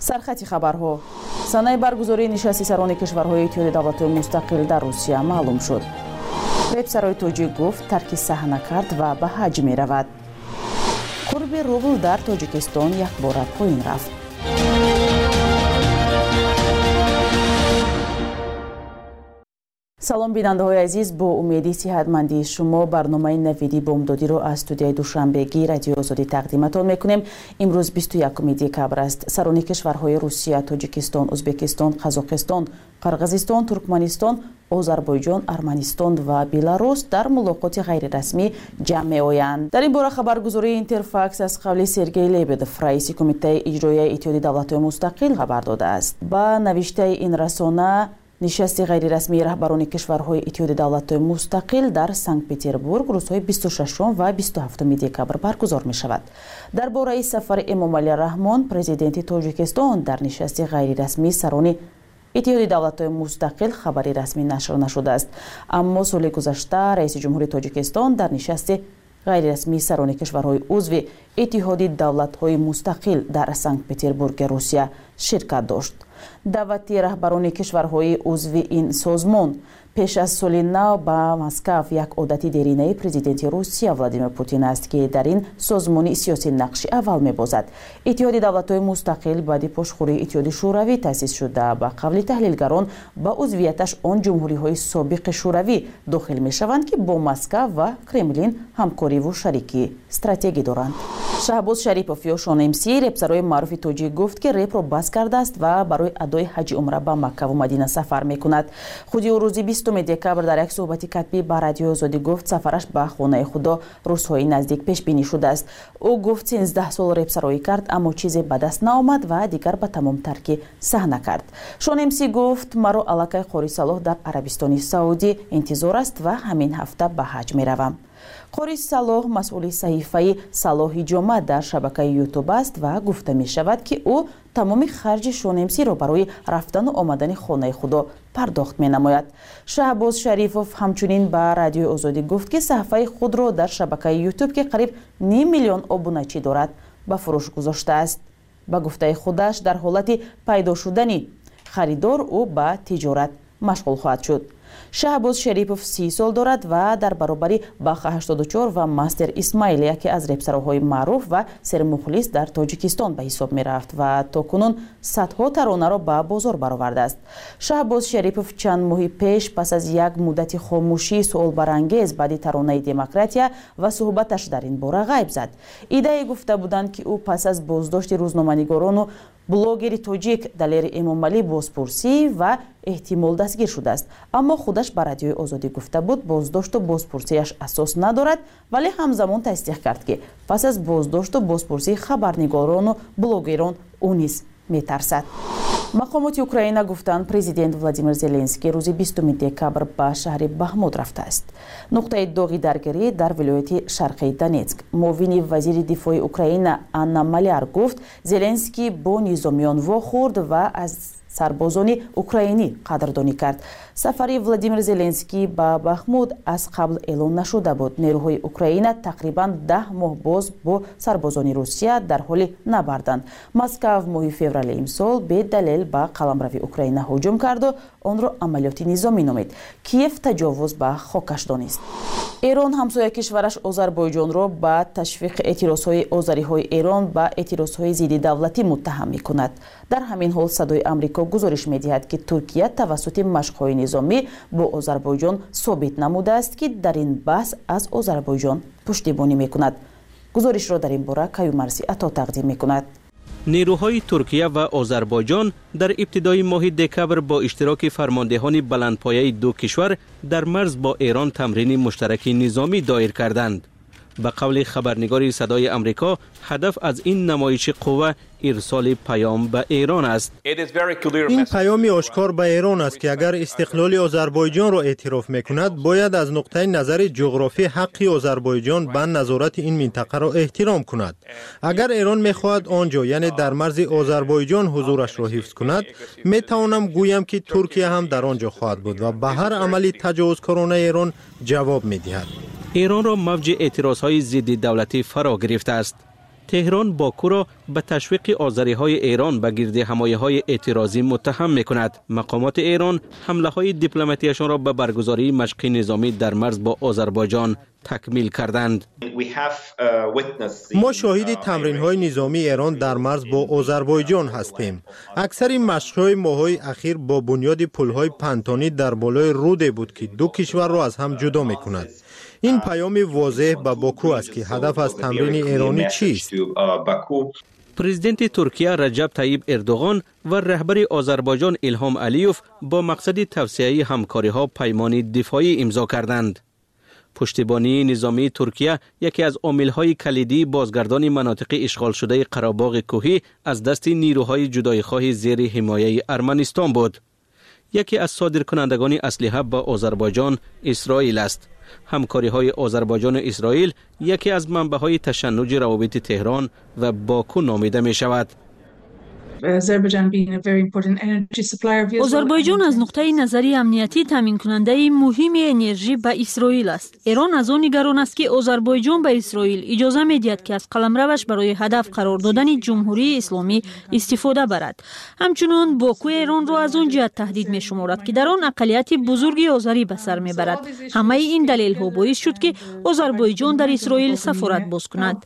سرخط خبرها. سنه برگزاری نشست سران کشورهای اتحاد دولت‌های مستقل در روسیه معلوم شد. رهبر تاجیک گفت ترک صحنه کرد و به حج می رود. قرب روبل در تاجیکستان یک بار پایین رفت. سلام بیننده های عزیز، با امیدی صحتمندی شما برنامه نویدی بامدادی رو از استودیوی دوشنبهگی رادیو آزادی تقدیمتان میکنیم. امروز 21 دکبر است. سران کشورهای روسیه، تاجیکستان، ازبکستان، قزاقستان، قرغیزستان، ترکمنستان، آذربایجان، ارمنستان و بلاروس در ملاقات غیر رسمی جمع می‌آیند. در این باره خبرگزاری اینترفاکس از قول سرگئی لبدف، رئیس کمیته اجرایی اتحاد دولت‌های مستقل خبر داده است. با نوشته این رسانه نشست غیر رسمی رهبران کشورهای اتحاد دولت‌های مستقل در سنت پترزبورگ روزهای 26 و 27 دکبر برگزار می شود. درباره سفر امام علی رحمان پرزیدنت تاجیکستان در نشست غیر رسمی سران اتحاد دولت‌های مستقل خبری رسمی نشر نشده است. اما سال گذشته رئیس جمهور تاجیکستان در نشست غیر رسمی سران کشورهای عضو اتحاد دولت‌های مستقل در سنت پترزبورگ روسیه شرکت داشت. دعوت رهبران کشورهای عضو این سازمان پیش از سال نو با مسکو یک عادت دیرینه پرزیدنت روسیه ولادیمیر پوتین است که در این سازمان سیاسی نقش اول می‌بازد. اتحاد دولت‌های مستقل بعد پشتخوری اتحاد شوروی تأسیس شده. با قول تحلیلگران با عضویتش آن جمهوری‌های سابق شوروی داخل می‌شوند که با مسکو و کرملین همکاری و شریکی استراتژی دارند. شهباز شریپوف یا شان امسی رپسرای معروف تاجیک گفت که رپ را بس کرده است و برای ادای حج عمره به مکه و مدینه سفر می‌کند. خودی او روز 20 دکبر در یک صحبت کتبی با رادیو آزادی گفت سفرش به خانه خدا روزهای نزدیک پیش بینی شده است. او گفت 13 سال رپسرایی کرد اما چیزی به دست نآمد و دیگر به تمام ترک صحنه کرد. شان امسی گفت مرا علاقه قاری صلاح در عربستان سعودی انتظار است و همین هفته به حج میروم. قاری صلاح مسئول صحیفه صلاح جمعه در شبکه یوتیوب است و گفته می شود که او تمام خرج شان امسی را برای رفتن و آمدن خانه خدا پرداخت می نماید. شهباز شریپوف همچنین به رادیو آزادی گفت که صفحه خود را در شبکه یوتیوب که قریب 9 میلیون ابونه‌چی دارد به فروش گذاشته است. با گفته خودش در حالت پیدا شدن خریدار او به تجارت مشغول خواهد شد. شهباز شریپوف 30 سال دارد و در برابر باخ 84 و مستر اسماعیلیا که از رپسرهای معروف و سرمخلص در تاجیکستان به حساب می رفت و تاکنون صدها ترانه را به بازار برآورده است. شهباز شریپوف چند ماه پیش پس از یک مدت خاموشی سوال برانگیز بعد ترانه دموکراتیا و صحبتش در این باره غیب زد. ایده گفته بودند که او پس از بازداشت روزنامه‌نگاران و بلوگر تاجیک دلیر امام علی بازپرسی و احتمال دستگیر شده است. اما خودش به رادیو آزادی گفته بود بازداشت و بازپرسیش اساس ندارد، ولی همزمان تصدیق کرد که پس از بازداشت و بازپرسی خبرنگاران و بلوگران او نیز میترسد. مقامات اوکراین گفتند پرزیدنت ولادیمیر زلنسکی روز 20 دکبر به شهر بخمود رفته است. نقطه داغی درگیری در ولایت شرقی دونتسک. معاون وزیر دفاع اوکراین آنا مالیار گفت زلنسکی با نظامیان واخورد و از سربازان اوکراینی قدردانی کرد. سفر ولادیمیر زلنسکی به بخمود از قبل اعلان نشده بود. نیروهای اوکراین تقریبا 10 ماه باز با سربازان روسیه در حال نبردند. مسکو ماه فوریه امسال به دلیل به قلمرو اوکراین هجوم کرد و آن را عملیات نظامی نامید. کیف تجاوز به خاکش دانست. ایران همسایه کشورش آذربایجان را به تشویق اعتراضهای آذری‌های ایران به اعتراضهای ضد دولتی متهم می‌کند. در همین حال صدای آمریکا گزارش می‌دهد که ترکیه توسط مشق‌های نظامی با آذربایجان ثابت نموده است که در این بحث از آذربایجان پشتیبانی می‌کند. گزارش را در این باره کیومرثی عطا تقدیم می‌کند. نیروهای ترکیه و آذربایجان در ابتدای ماه دکبر با اشتراک فرماندهان بلندپایه دو کشور در مرز با ایران تمرین مشترک نظامی دایر کردند. به قول خبرنگار صدای آمریکا هدف از این نمایش قوه ارسال پیام به ایران است. این پیامی آشکار به ایران است که اگر استقلال آذربایجان را اعتراف میکند باید از نقطه نظر جغرافی حق آذربایجان به نظارت این منطقه را احترام کند. اگر ایران میخواهد آنجا یعنی در مرز آذربایجان حضورش را حفظ کند میتوانم گویم که ترکیه هم در آنجا خواهد بود و به هر عملی تجاوزکارانه ایران جواب میدهد. ایران را موج اعتراضهای ضد دولتی فرا گرفته است. تهران باکو را به تشویق آذری‌های ایران به گرد حمایه‌های اعتراضی متهم می‌کند. مقامات ایران حمله‌های دیپلماتیکشان را به برگزاری مشق نظامی در مرز با آذربایجان تکمیل کردند. ما شاهد تمرین‌های نظامی ایران در مرز با آذربایجان هستیم. اکثر مشق‌های ماه‌های اخیر با بنیاد پل‌های پنتانی در بالای رود بود که دو کشور را از هم جدا می‌کند. این پیام واضح به باکو است که هدف از تمرین ایرانی چیست؟ پرزیدنت ترکیه رجب طیب اردوغان و رهبر آذربایجان ایلهام علیوف با مقصد توسعه همکاری‌ها پیمان دفاعی امضا کردند. پشتیبانی نظامی ترکیه یکی از عامل‌های کلیدی بازگردان مناطق اشغال شده قره‌باغ کوهی از دست نیروهای جدایی‌خواه زیر حمایه ارمنستان بود. یکی از صادرکنندگان اسلحه به آذربایجان اسرائیل است. همکاری‌های آذربایجان و اسرائیل یکی از منبع‌های تشنج روابط تهران و باکو نامیده می‌شود. آذربایجان از نقطه نظری امنیتی تامین کننده مهم انرژی به اسرائیل است. ایران از آن نگران است که آذربایجان به اسرائیل اجازه می‌دهد که از قلمروش برای هدف قرار دادن جمهوری اسلامی استفاده برد. همچنین باکو ایران را از آن جهت تهدید می‌شمارد که در آن اقلیت بزرگی آذری به سر می‌برد. همه این دلایل‌ها باعث شد که آذربایجان در اسرائیل سفارت باز کند.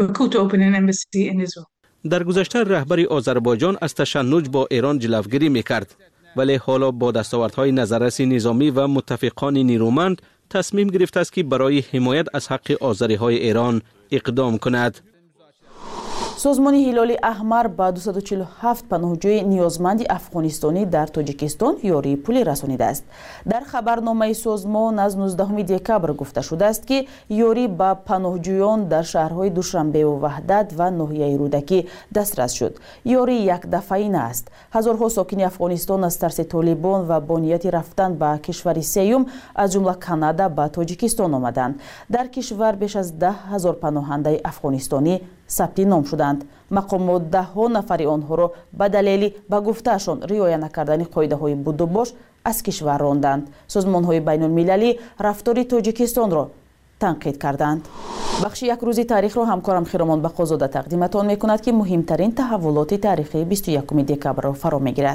در گذشته رهبر آذربایجان از تشنج با ایران جلوگیری میکرد، ولی حالا با دستاوردهای نظررس نظامی و متفقان نیرومند تصمیم گرفته است که برای حمایت از حق آذری‌های ایران اقدام کند. سازمان هلال احمر با 247 پناهجوی نیازمند افغانستانی در تاجیکستان یاری پولی رسانیده است. در خبرنامه سازمان از 19 دکبر گفته شده است که یاری به پناهجویان در شهرهای دوشنبه و وحدت و ناحیه رودکی دسترس شد. یاری یک دفعی است. هزارها ساکن افغانستان از ترس طالبان و با نیت رفتن به کشور سوم از جمله کانادا به تاجیکستان آمدند. در کشور بیش از 10,000 پناهنده افغانستانی ثبت نام شدند. مقامات 10 نفر آنها را به دلیل به گفتهشان رعایت نکردن قاعده‌های بود و باش از کشور راندند. سازمان‌های بین‌المللی رفتار تاجیکستان را تنقید کردند. بخش یک روزی تاریخ را همکارم خیرمان بقازاده تقدیمتان می‌کند که مهمترین تحولات تاریخی 21 دکبر را فرا می‌گیرد.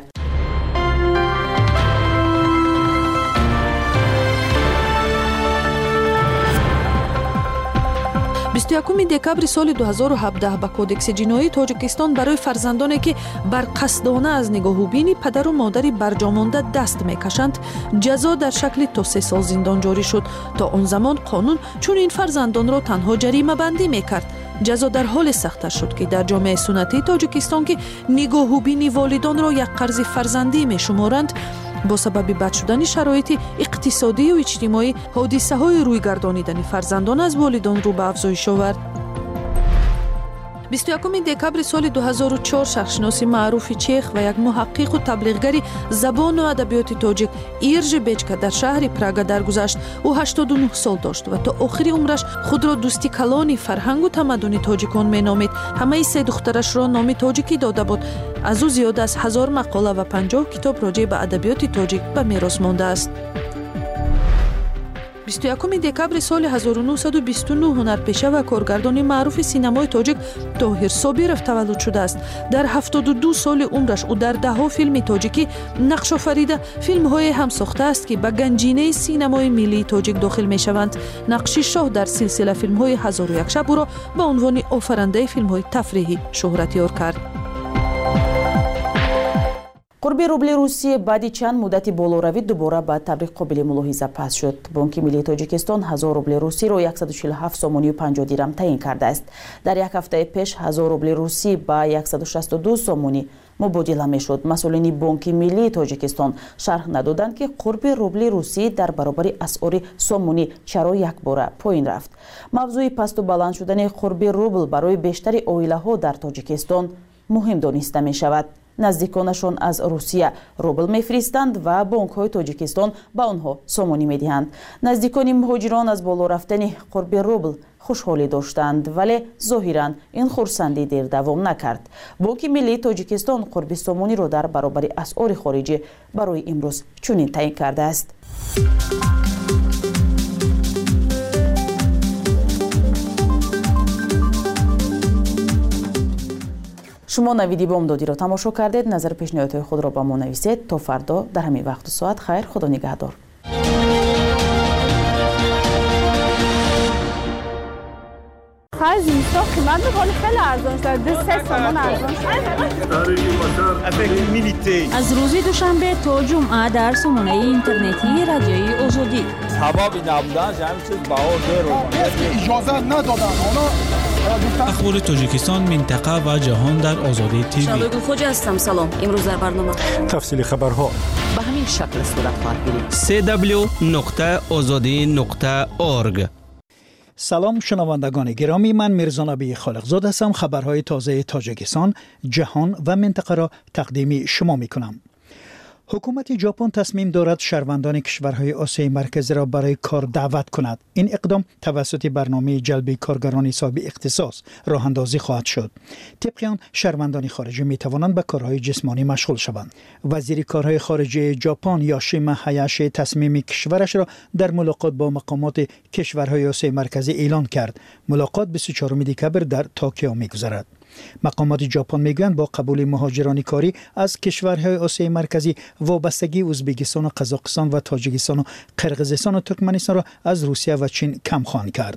21 دکبر سال 2017 با کودکس جنایی تاجیکستان برای فرزندانی که بر قصدانه از نگاهوبین پدر و مادری برجامانده دست میکشند جزا در شکل تا 3 سال زندان جاری شد. تا آن زمان قانون چون این فرزندان را تنها جریمه بندی میکرد. جزا در حال سخت‌تر شد که در جامعه سنتی تاجیکستان که نگاهوبین والدان را یک قرض فرزندی میشمارند، با سبب بد شدن شرایط اقتصادی و اجتماعی حادثه های روی گردانیدن فرزندان از والدان رو به افزایش آورد. 21 دکبر سال 2004 شخصشناس معروف چیخ و یک محقق و تبلیغگر زبان و ادبیات تاجیک ایرژ بیچکا در شهر پراگا درگذشت. او 89 سال داشت و تا آخر عمرش خود را دوستی کلان فرهنگ و تمدن تاجیکان مینامید. همه 3 دخترش را نام تاجیکی داده بود. از او زیاد از 1000 مقاله و 50 کتاب راجع به ادبیات تاجیک به میراث مانده است. 21 دکبر سال 1929 هنرپیشه و کارگردان معروف سینمای تاجیک طاهر صابرов تولد شده است. در 72 سال عمرش او در 10 فیلم تاجیکی نقش آفریده. فیلم‌های هم ساخته است که به گنجینه سینمای ملی تاجیک داخل می‌شوند. نقش شاه در سلسله فیلم‌های 1001 شب او را به عنوان آفرینده فیلم‌های تفریحی شهرت یار کرد. قربی روبل روسیه بعد چند مدتی بالوروی دوباره به تبریق قابل ملاحظه پس شد. بانک ملی تاجیکستان 1000 روبل روسی را 147 سومانی و 50 دیرم تعیین کرده است. در یک هفته پیش 1000 روبل روسی با 162 سومانی مبادله میشد. مسئولین بانک ملی تاجیکستان شرح ندادند که قرب روبل روسی در برابر اسعار سومانی چرا یک بار پایین رفت. موضوع پست و بلند شدن قرب روبل برای بیشتر عائله‌ها در تاجیکستان مهم دانسته می شود. نزدیکانشان از روسیه روبل میفرستند و بانک‌های تاجیکستان به آنها سومانی میدهند. نزدیکان مهاجران از بالا رفتن قرب روبل خوشحالی داشتند، ولی ظاهراً این خرسندی دیر دوام نکرد. بانک ملی تاجیکستان قرب سومانی را در برابر اسعار خارجی برای امروز چنین تعیین کرده است. شما نویدی بامدادی را تماشا کردید. نظر پیشنهادات خود را با ما نویسید. تا فردا در همین وقت و ساعت خیر. خدا نگهدار. خرج نیستا قیمت حالی خیلی ارزان شده. 3 سامان ارزان شده. از روز دوشنبه تا جمعه در سامانه اینترنتی رادیوی آزادی. سببی نبودن همین چیز بهار اجازه ندادن. اخبار تاجیکستان، منطقه و جهان در آزادی تیوی. شادو خوجا هستم. سلام. امروز در برنامه تفصیل خبرها به همین شکل صورت خواهد گرفت. www.azadi.org. سلام شنوندگان گرامی، من میرزا نبی خالقزاد هستم. خبرهای تازه تاجیکستان، جهان و منطقه را تقدیم شما میکنم. حکومت ژاپن تصمیم دارد شهروندان کشورهای آسیای مرکزی را برای کار دعوت کند. این اقدام توسط برنامه جلب کارگران صاحب اختصاص راه اندازی خواهد شد. طبق آن شهروندان خارجی می توانند به کارهای جسمانی مشغول شوند. وزیر کارهای خارجه ژاپن یاشیما هایاشی تصمیم کشورش را در ملاقات با مقامات کشورهای آسیای مرکزی اعلان کرد. ملاقات 24 دکبر در توکیو می‌گذرد. مقامات ژاپن میگویند با قبول مهاجران کاری از کشورهای آسیای مرکزی وابستگی ازبکستان و قزاقستان و تاجیکستان و قرقیزستان و ترکمنستان را از روسیه و چین کم خواهند کرد.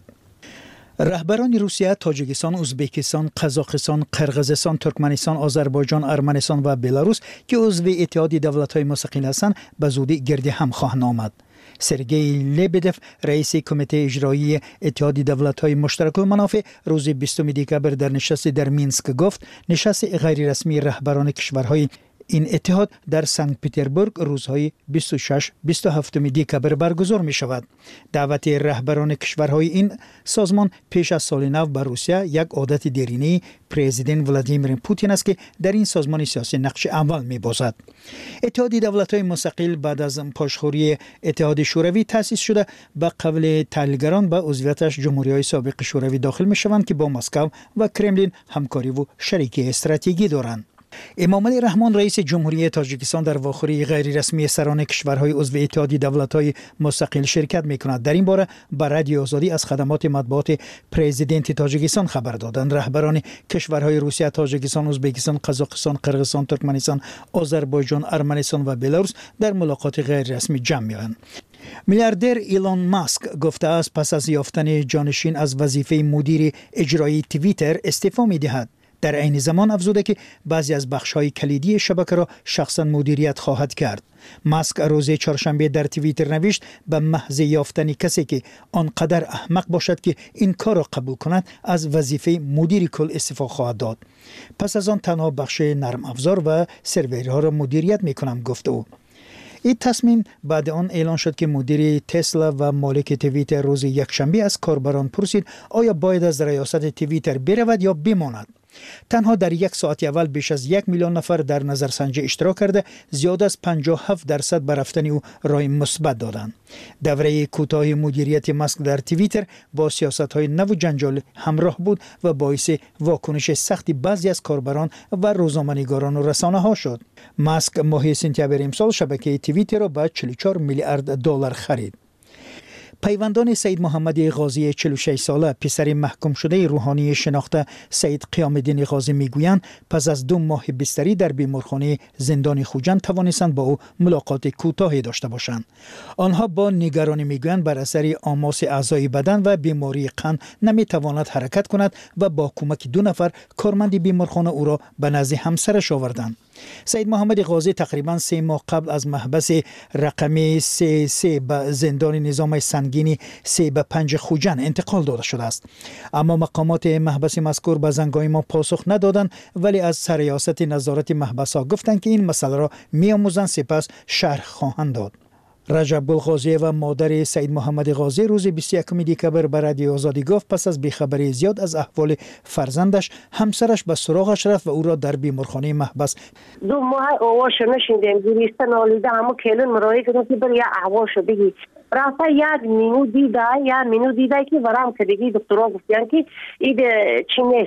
رهبران روسیه، تاجیکستان، ازبکستان، قزاقستان، قرقیزستان، ترکمنستان، آذربایجان، ارمنستان و بلاروس که عضو اتحاد دولت‌های مستقل هستند به زودی گرد هم خواهند آمد. سرگئی لبدف رئیس کمیته اجرایی اتحاد دولت‌های مشترک المنافع روز 20 دکبر در نشست در مینسک گفت نشست غیر رسمی رهبران کشورهای این اتحاد در سنت پترزبورگ روزهای 26-27 دکبر برگزار می شود. دعوت رهبران کشورهای این سازمان پیش از سال نو بر روسیه یک عادت دیرینه پرزیدنت ولادیمیر پوتین است که در این سازمان سیاسی نقش اول می بازد. اتحاد دولت‌های مستقل بعد از پاشخوری اتحاد شوروی تأسیس شده به قبل تحلیلگران به عضویتش جمهوری‌های سابق شوروی داخل می شوند که با مسکو و کرملین همکاری و شریکی استراتژیکی دارند. امام علی رحمان رئیس جمهوری تاجیکستان در واخوری غیر رسمی سران کشورهای عضو اتحاد دولت‌های مستقل شرکت می‌کند. در این باره به رادیو آزادی از خدمات مطبوعات پرزیدنت تاجیکستان خبر دادند. رهبران کشورهای روسیه، تاجیکستان، ازبکستان، قزاقستان، قرقیزستان، ترکمنستان، آذربایجان، ارمنستان و بلاروس در ملاقات غیر رسمی جمع می‌آیند. میلیاردر ایلان ماسک گفته است پس از یافتن جانشین از وظیفه مدیر اجرایی توییتر استعفا می‌دهد. در عین زمان افزوده که بعضی از بخش‌های کلیدی شبکه را شخصاً مدیریت خواهد کرد. ماسک روز چهارشنبه در توییتر نوشت به محض یافتن کسی که آنقدر احمق باشد که این کار را قبول کند از وظیفه مدیر کل استعفا خواهد داد. پس از آن تنها بخش نرم افزار و سرورها را مدیریت می‌کنم گفته او. این تصمیم بعد آن اعلان شد که مدیر تسلا و مالک توییتر روز یکشنبه از کاربران پرسید آیا باید از ریاست توییتر برود یا بماند. تنها در یک ساعت اول بیش از 1 میلیون نفر در نظرسنجی اشتراک کرده، زیاد از 57% به رفتن او رای مثبت دادند. دوره کوتاه مدیریت ماسک در توییتر با سیاست‌های نو و جنجال همراه بود و باعث واکنش سختی بعضی از کاربران و روزنامه‌نگاران و رسانه‌ها شد. ماسک ماه سپتامبر امسال شبکه توییتر را به 44 میلیارد دلار خرید. پیوندان سید محمد غازی 46 ساله پسر محکوم شده روحانی شناخته سید قیام الدین غازی میگویند پس از 2 ماه بستری در بیمارخانه زندان خوجند توانستند با او ملاقات کوتاهی داشته باشند. آنها با نگرانی میگویند بر اثر آماس اعضای بدن و بیماری قند نمیتواند حرکت کند و با کمک 2 نفر کارمند بیمارخانه او را به نزد همسرش آوردند. سید محمد غازی تقریبا 3 ماه قبل از محبس رقمی 33 به زندان نظام سنگینی 3/5 خوجند انتقال داده شده است. اما مقامات محبس مذکور به زنگ‌های ما پاسخ ندادند، ولی از سرریاست نظارت محبس‌ها گفتند که این مسئله را می‌آموزند سپس شرح خواهند داد. رجب غازی و مادر سید محمد غازی روز 21 دکبر به رادیو آزادی گفت پس از بیخبری زیاد از احوال فرزندش همسرش به سراغش رفت و او را در بیمارخانه محبس 2 ماه آواش نشیندیم گریسته نالیده همه کلون مرایی کردن که بر یه احواشو بگی رفته 1 مینوت دیده که ورم که دیگه دکترها گفتن که این چی نیست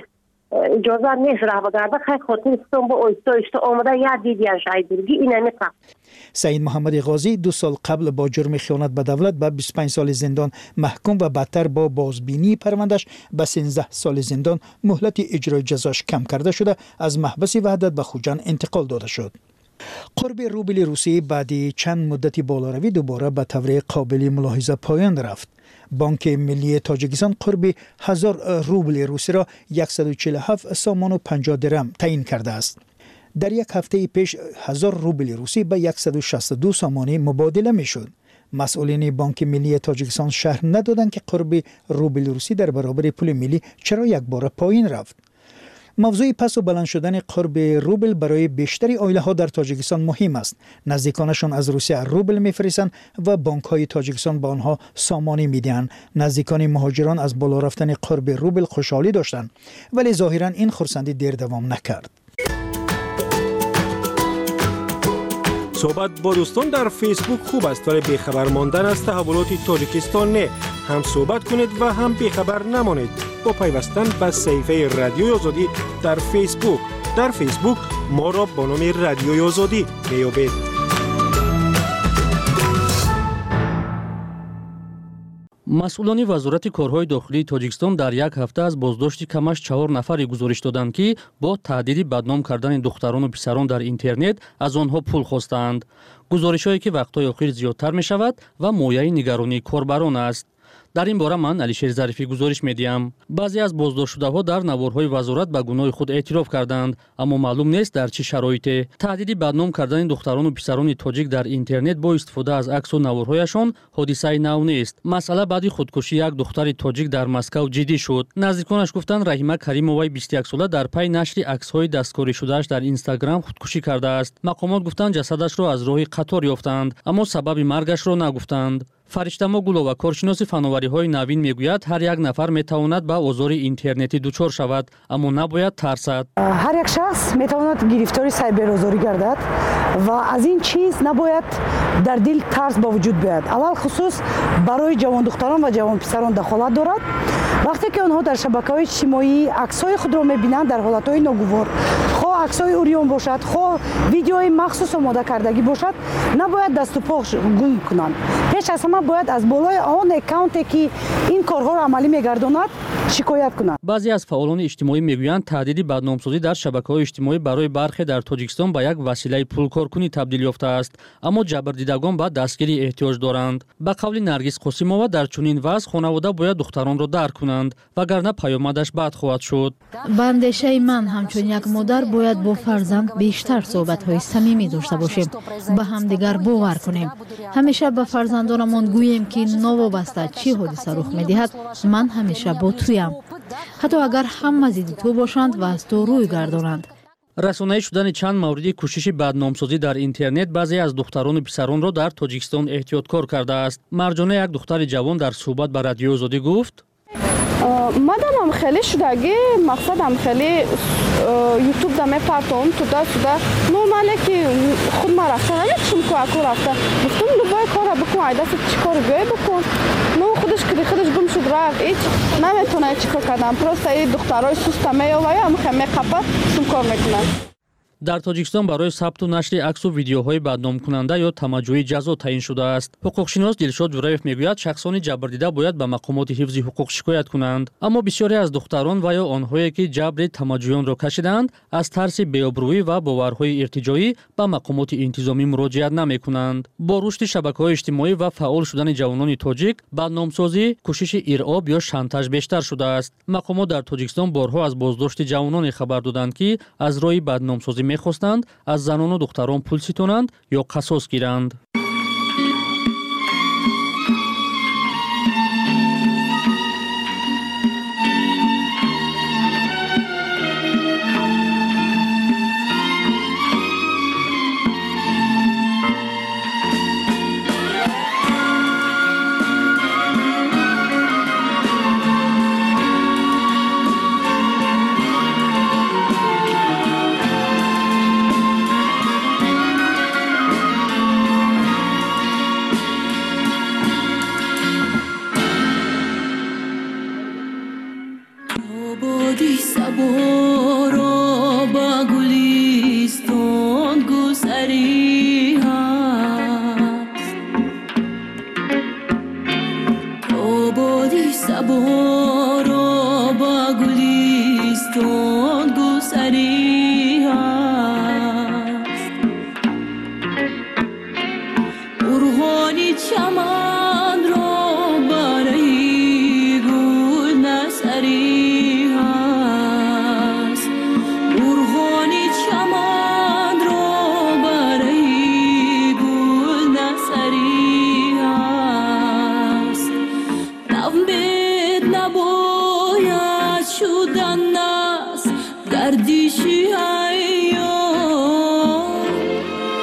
اجازه نیست راه بگرده خیلی خاطر استون با اویستا آمده یاد دیدیان شایدگی اینه میکنم. سعید محمد غازی 2 سال قبل با جرم خیانت به دولت به 25 سال زندان محکوم و بعدتر با بازبینی پروندهش به 13 سال زندان مهلت اجرای جزاش کم کرده شده از محبس وحدت به خوجند انتقال داده شد. قرب روبل روسی بعد چند مدتی بالاروی دوباره به طور قابل ملاحظه پایان رفت. بانک ملی تاجیکستان قرب 1000 روبل روسی را 147 سامان و 50 درم تعیین کرده است. در یک هفته پیش 1000 روبل روسی به 162 سامانی مبادله می شد. مسئولین بانک ملی تاجیکستان شرح ندادند که قرب روبل روسی در برابر پول ملی چرا یک بار پایین رفت. موضوع پس و بلند شدن قرب روبل برای بیشتری عائله ها در تاجیکستان مهم است. نزدیکانشان از روسیه روبل میفرستند و بانک های تاجیکستان به آنها سامانی میدهند. نزدیکان مهاجران از بالا رفتن قرب روبل خوشحالی داشتند، ولی ظاهرا این خرسندی دیر دوام نکرد. صحبت با دوستان در فیسبوک خوب است، ولی بیخبر ماندن از تحولات تاجیکستان نه. هم صحبت کنید و هم بیخبر نمانید با پیوستن به صفحه رادیوی آزادی در فیسبوک. در فیسبوک ما را با نام رادیوی آزادی بیابید. مسئولان وزارت کارهای داخلی تاجیکستان در یک هفته از بازداشت کمش 4 نفری گزارش دادند که با تهدید بدنام کردن دختران و پسران در اینترنت از آنها پول خواستند. گزارش‌هایی که وقت‌های اخیر زیادتر می‌شود و مایه نگرانی کاربران است. در این باره من علیشیر ظریفی گزارش می‌دهم. بعضی از بازداشت‌شده‌ها در نوارهای وزارت به گناه خود اعتراف کردند، اما معلوم نیست در چه شرایطی. تهدید بدنام کردن دختران و پسران تاجیک در اینترنت با استفاده از عکس و نوارهایشان حادثه نو نیست. مسئله بعد خودکشی یک دختر تاجیک در مسکو جدی شد. نزدیکانش گفتند رحیمه کریمووای 21 ساله در پی نشر عکس‌های دستکاری شده‌اش در اینستاگرام خودکشی کرده است. مقامات گفتند جسدش را از راه قطار یافتند، اما سبب مرگش را نگفتند. فرشتما گلووا کارشناس فناوری‌های نوین میگوید هر یک نفر میتواند به آزار اینترنتی دچار شود، اما نباید ترسد. هر یک شخص میتواند گرفتار سایبرآزاری گردد و از این چیز نباید در دل ترس با وجود بیاید. اول خصوص برای جوان دختران و جوان پسران دخالت دارد. وقتی که آنها در شبکه‌های اجتماعی عکس‌های خود را می‌بینند در حالت‌های ناگوار، خواه عکس‌های اوریون باشد، خواه ویدیوهای مخصوص آماده کردگی باشد، نباید دست و پا گم کنند. پیش از همه باید از بالای آن اکانتی که این کارها را عملی می‌گرداند شکایت کنند. بعضی از فعالان اجتماعی میگویند تهدید بدنامسازی در شبکه‌های اجتماعی برای برخی در تاجیکستان به یک وسیله پولکارکنی تبدیل یافته است، اما جبردیدگان به دستگیری احتیاج دارند. به قول نرگس قاسمова در چنین وضع خانواده باید دختران را درک کنند، وگرنه پیامدش بد خواهد شد. به اندیشه من همچون یک مادر باید با فرزند بیشتر صحبت‌های صمیمی داشته باشیم، به همدیگر باور کنیم. همیشه به فرزندانمان گوییم که نوابسته چی حادثه رخ می‌دهد، من همیشه با تویم، حتی اگر هم ضد تو باشند و از تو روی گردانند. رسانه‌ای شدن چند موردی کوشش بدنامسازی در اینترنت بعضی از دختران و پسران را در تاجیکستان احتیاطکار کرده است. مرجانه یک دختر جوان در صحبت با رادیو آزادی گفت: مادام خیلی شدگی مقصدم خیلی یوتیوب دم پاتون تو دا نورماله که خود ما رفتن نمی‌شم که اکو رفته گفتم لبای کارا بکن ایده چیکار گوی بکن نو خودش که خودش گم شد رفت هیچ نمیتونه چیکار کردم پروسته این دخترای سوسته میآوره هم خیلی خفه سم کار میکنن. در تاجیکستان برای ثبت و نشر عکس و ویدیوهای بدنام کننده یا تمجید جزا تعیین شده است. حقوقشناس دلشاد جورایف میگوید شخصان جبردیده باید به مقامات حفظ حقوق شکایت کنند، اما بسیاری از دختران و یا آنهایی که جبر تمجیدیان را کشیدند از ترس بی‌آبرویی و باورهای ارتجاعی به مقامات انتظامی مراجعت نمی‌کنند. با رشد شبکه‌های اجتماعی و فعال شدن جوانان تاجیک، بدنامسازی، کوشش ارعاب یا شانتاژ بیشتر شده است. مقامات در تاجیکستان بارها از بازداشت جوانان خبر دادند که از راه بدنامسازی می‌خواستند از زنان و دختران پول ستانند یا قصاص گیرند.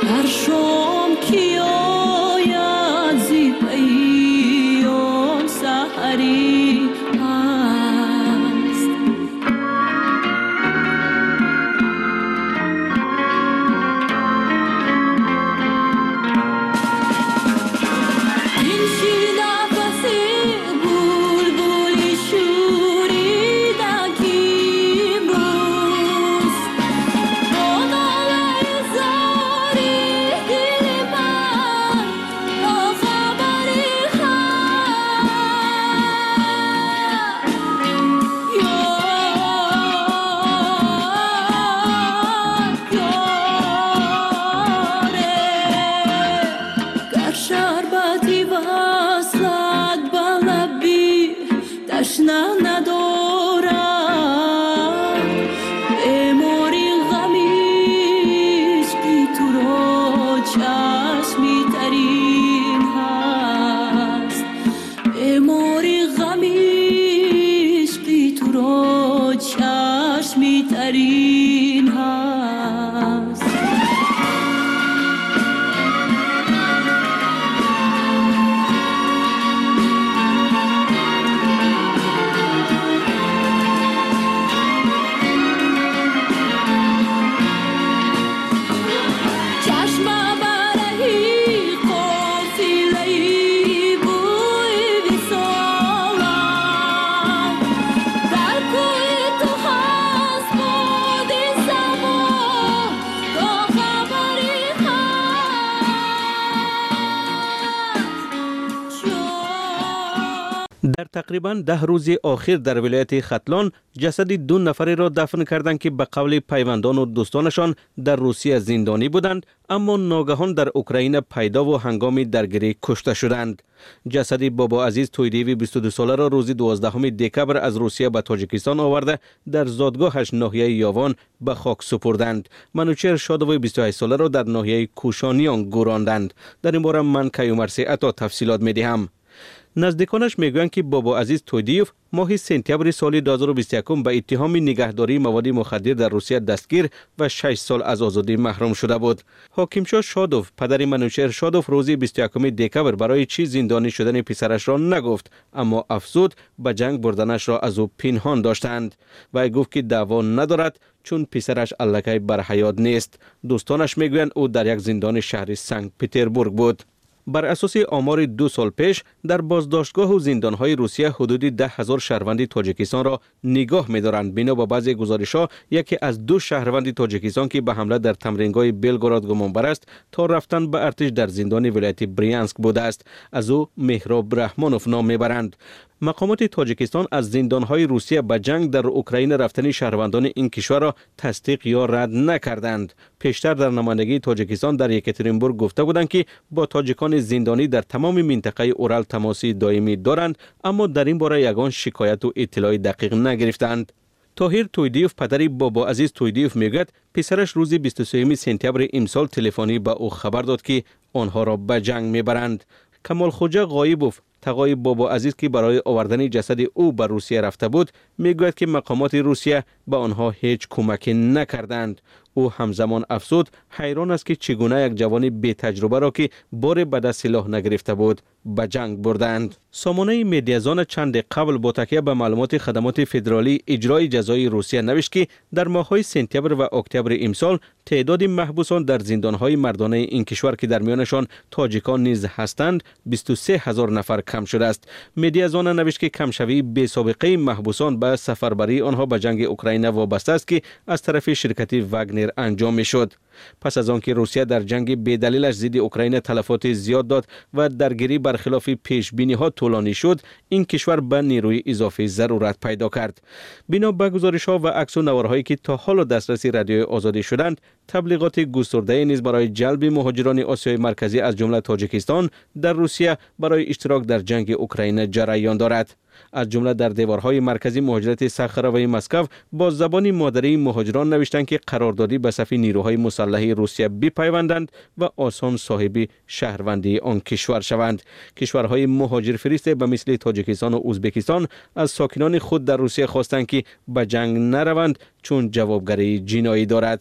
در تقریباً 10 روز آخر در ولایت ختلان جسد 2 نفری را دفن کردند که به قول پیوندان و دوستانشان در روسیه زندانی بودند، اما ناگهان در اوکراین پیدا و هنگام درگیری کشته شدند. جسد بابا عزیز تویدیوی 22 ساله را روز 12 دکبر از روسیه به تاجیکستان آورده در زادگاهش ناحیه یاوان به خاک سپردند. منوچهر شادوی 28 ساله را در ناحیه کوشانیان گوراندند. در این باره من کیومرثی عطا تفصیلات می‌دهم. نزدیکانش میگویند که بابا عزیز تویدیوف ماه سپتامبر سال 2021 به اتهام نگهداری مواد مخدر در روسیه دستگیر و 6 سال از آزادی محروم شده بود. حاکمشاه شادوف پدر منوچهر شادوف روز 21 دکبر برای چی زندانی شدن پسرش را نگفت، اما افزود به جنگ بردنش را از او پنهان داشتند. و گفت که دعوا ندارد چون پسرش الکی بر حیات نیست. دوستانش میگویند او در یک زندان شهر سنت پتربورگ بود. بر اساس آمار 2 سال پیش در بازداشتگاه و زندانهای روسیه حدود 10,000 شهروند تاجیکستان را نگاه می‌دارند. بنا به بعضی گزارش‌ها یکی از 2 شهروند تاجیکستان که به حمله در تمرینگاه بلگراد گمانبر است تا رفتن به ارتش در زندان ولایت بریانسک بوده است. از او مهراب رحمانوف نام میبرند. مقامات تاجیکستان از زندانهای روسیه به جنگ در اوکراین رفتن شهروندان این کشور را تصدیق یا رد نکردند. پیشتر در نمایندگی تاجیکستان در یکاترینبورگ گفته بودند که با تاجیکان زندانی در تمام منطقه اورال تماسی دائمی دارند، اما در این باره یگان شکایت و اطلاع دقیق نگرفتند. طاهر تویدیوف پدر بابا عزیز تویدیوف میگوید پسرش روز 23 سپتامبر امسال تلفنی به او خبر داد که آنها را به جنگ میبرند. کمال خوجا غایبوف تقای بابا عزیز که برای آوردن جسد او به روسیه رفته بود میگوید که مقامات روسیه به آنها هیچ کمکی نکردند. او همزمان افزود حیران است که چگونه یک جوان بی تجربه را که بار به دست سلاح نگرفته بود به جنگ بردند. سامانه مدیازان چند قبل با تکیه به معلومات خدمات فدرالی اجرای جزای روسیه نوشت که در ماه‌های سپتامبر و اکتبر امسال تعداد محبوسان در زندان‌های مردانه این کشور که در میانشان تاجیکان نیز هستند 23,000 نفر کم شده است. مدیازان نوشت که کمشوی بی سابقه محبوسان به سفربری آنها به جنگ اوکراین وابسته است که از طرف شرکت واگنر انجام می‌شد. پس از آنکه روسیه در جنگ بی‌دلیلش ضد اوکراین تلفات زیاد داد و درگیری برخلاف پیش‌بینی‌ها طولانی شد، این کشور به نیروی اضافی ضرورت پیدا کرد. بنا به گزارش‌ها و عکس و نوارهایی که تا حالا دسترسی رادیوی آزادی شدند، تبلیغات گسترده نیز برای جلب مهاجران آسیای مرکزی از جمله تاجیکستان در روسیه برای اشتراک در جنگ اوکراین جریان دارد. از جمله در دیوارهای مرکزی مهاجرت صخره و مسکو با زبان مادری مهاجران نوشتند که قراردادی به صف نیروهای مسلح روسیه بپیوندند و آسان صاحب شهروندی آن کشور شوند. کشورهای مهاجر فرسته به مثل تاجیکستان و ازبکستان از ساکنان خود در روسیه خواستند که به جنگ نروند چون جوابگری جنایی دارد.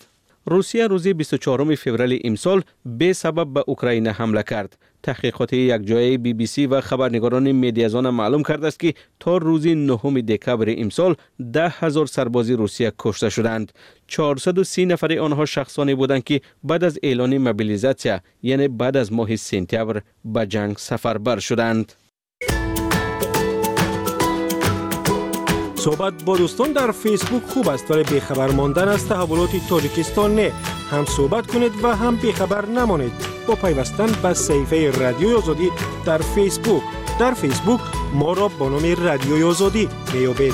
روسیه روز 24 فوریه امسال به سبب به اوکراین حمله کرد. تحقیقات یک جایی BBC و خبرنگاران مدیازان معلوم کرده است که تا روز 9 دکبر امسال 10,000 سرباز روسیه کشته شدند. 430 نفر آنها شخصانی بودند که بعد از اعلان موبیلیزاسیون یعنی بعد از ماه سپتامبر به جنگ سفربر شدند. صحبت با دوستان در فیسبوک خوب است ولی بیخبر ماندن از تحولات تاجیکستان نه. هم صحبت کنید و هم بیخبر نمانید با پیوستن به صفحه رادیوی آزادی در فیسبوک. در فیسبوک ما را با نام رادیوی آزادی میابید.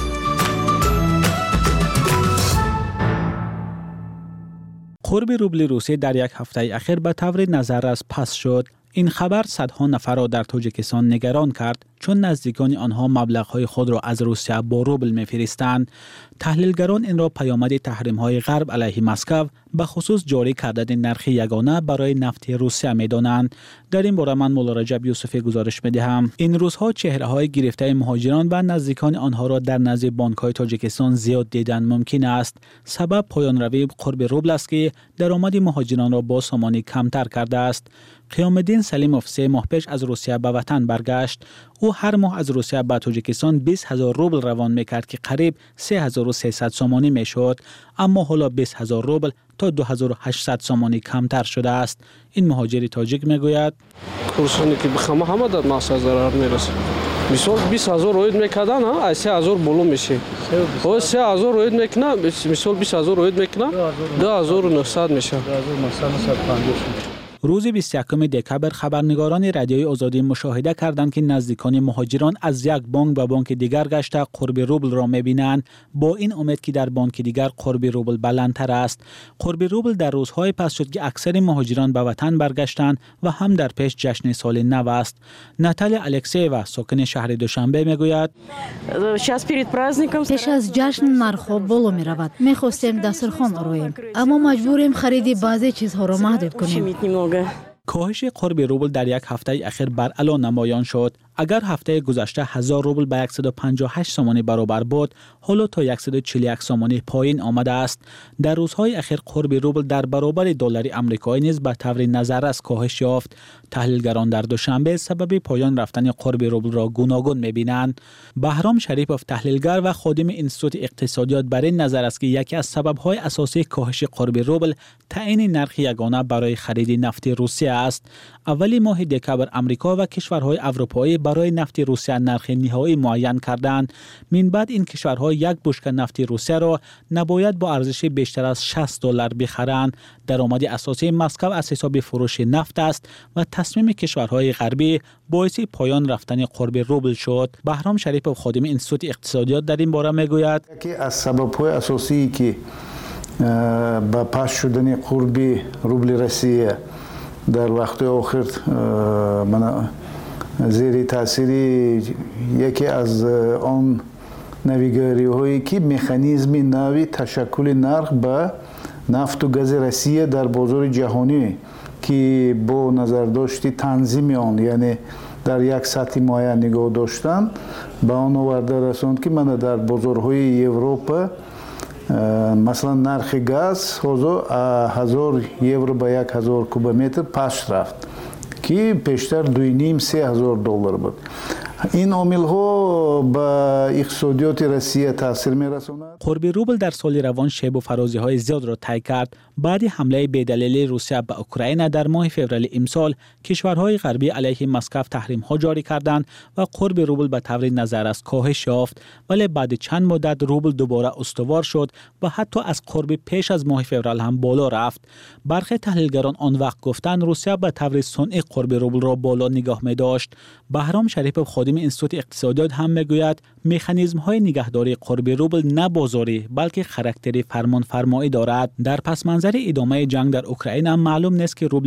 قرب روبل روسیه در یک هفته اخیر به طور نظررس پس شد. این خبر صدها نفر را در تاجیکستان نگران کرد چون نزدیکان آنها مبلغ‌های خود را از روسیه با روبل می‌فرستند. تحلیلگران این را پیامد تحریم‌های غرب علیه مسکو به خصوص جاری کردن نرخ یگانه برای نفت روسیه می‌دانند. در این باره من مولا رجب یوسفی گزارش می‌دهم. این روزها چهره‌های گرفته مهاجران و نزدیکان آنها را در نزد بانک‌های تاجیکستان زیاد دیدن ممکن است. سبب پایان روی قرب روبل است که درآمد مهاجران را با سامانی کمتر کرده است. قیام الدین سلیموف 3 ماه پیش از روسیه به وطن برگشت. او هر ماه از روسیه به تاجیکستان 20,000 روبل روان میکرد که قریب 3,300 سامانی میشد، اما حالا 20,000 روبل تا 2,800 سامانی کمتر شده است. این مهاجر تاجیک میگوید کورسانی که بخوام همه در ماسه ضرر میرسه. مثال 20,000 روید میکردن از 3,000 بالا میشه. او 3,000 روید میکنه، مثال 20,000 روید میکنه 2,900 میشه. روز 21 دکبر خبرنگاران رادیوی آزادی مشاهده کردند که نزدیکان مهاجران از یک بانک به بانک دیگر گشته قرب روبل را می‌بینند با این امید که در بانک دیگر قرب روبل بلندتر است. قرب روبل در روزهای پس شد که اکثر مهاجران به وطن برگشتند و هم در پیش جشن سال نو است. ناتالیا الکسیوا ساکن شهر دوشنبه میگوید پیش از جشن نرخ‌ها بالا می‌رود. می‌خواستیم دسترخوان آراییم اما مجبوریم خرید بعضی چیزها را محدود کنیم. کاهش قرب روبل در یک هفته اخیر بر علا نمایان شد. اگر هفته گذشته 1000 روبل به 158 سامانی برابر بود، حالا تا 141 سامانی پایین آمده است. در روزهای اخیر قرب روبل در برابر دلار آمریکایی نیز به طور نظررس کاهش یافت. تحلیلگران در دوشنبه سبب پایان رفتن قرب روبل را گوناگون می‌بینند. بهرام شریفوف تحلیلگر و خادم انستیتوت اقتصادیات بر این نظر است که یکی از سبب‌های اساسی کاهش قرب روبل تعیین نرخ یگانه برای خرید نفت روسیه است. اولی ماه دکبر آمریکا و کشورهای اروپایی برای نفت روسیه نرخ نهایی معین کردند. من بعد این کشورها یک بشکه نفت روسیه را نباید با ارزش بیشتر از $60 بخرند. درآمد اساسی مسکو از حساب فروش نفت است و تصمیم کشورهای غربی باعث پایان رفتن قرب روبل شد. بهرام شریفوف خادم انستیتوت اقتصادیات در این باره میگوید که از سبب‌های اساسی که با پاس شدن قرب روبل روسیه در وقت آخر من زیر تاثیر یکی از آن نویگاری هایی که مکانیزم نوی تشکل نرخ به نفت و گاز روسیه در بازار جهانی که با نظر داشتی تنظیم آن یعنی در یک سطح معین نگاه داشتن به آن آورده رساند که من در بازارهای اروپا مثلا نرخ گاز 1,000 یورو به 1,000 کوبومتر پس رفت که پیشتر 2,500-3,000 دلار بود. این عامل‌ها به اقتصادیات روسیه تاثیر می‌رساند. قرب روبل در سال روان شیب و فرازی‌های زیاد را طی کرد. بعد حمله بی‌دلیل روسیه به اوکراین در ماه فوریه امسال، کشورهای غربی علیه مسکو تحریم‌ها جاری کردند و قرب روبل به طور نظررس کاهش یافت، ولی بعد چند مدت روبل دوباره استوار شد و حتی از قرب پیش از ماه فوریه هم بالا رفت. برخی تحلیلگران آن وقت گفتند روسیه به طور صنعی قرب روبل را بالا نگاه می‌داشت. بهرام شریفوف خادم انستیتوت اقتصادیات هم میگوید مکانیزم‌های نگهداری قرب روبل نه بازاری بلکه خاراکتر فرمان فرمایی دارد. در پس منظر ادامه جنگ در اوکراین هم معلوم نیست که روبل